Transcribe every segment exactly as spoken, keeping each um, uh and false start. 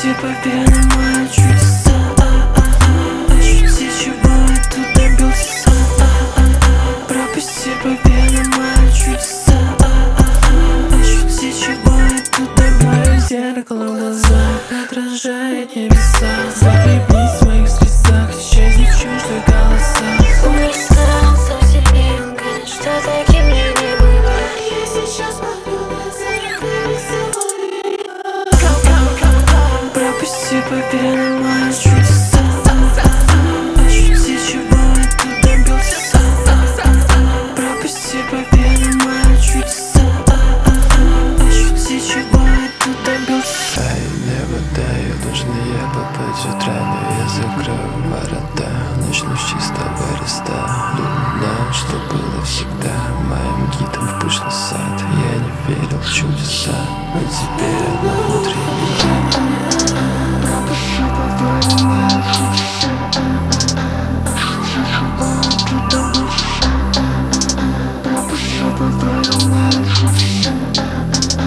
Пропусти по венам мои чудеса, ощути, чего я тут добился. Пропусти по венам мои чудеса, ощути, чего я тут добился. Зеркало в глазах отражает небеса. Захлебнись в моих слезах, исчезни в чуждых голосах. Умер старался сильнее, он говорит, что таким мне не бывает. Я сейчас смотрю на закрытые сегодня. Пропусти по венам мои чудеса, ощути, чего я тут добился. Пропусти по венам мои чудеса, ощути, чего я тут добился. Ай, небо даю, должен я попасть в утра, но я закрою ворота. Начну с чистого листа, думал, что было всегда моим гидом в пышный сад. Я не верил в чудеса, но теперь одно внутри меня.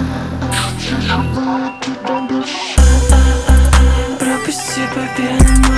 Пропусти по венам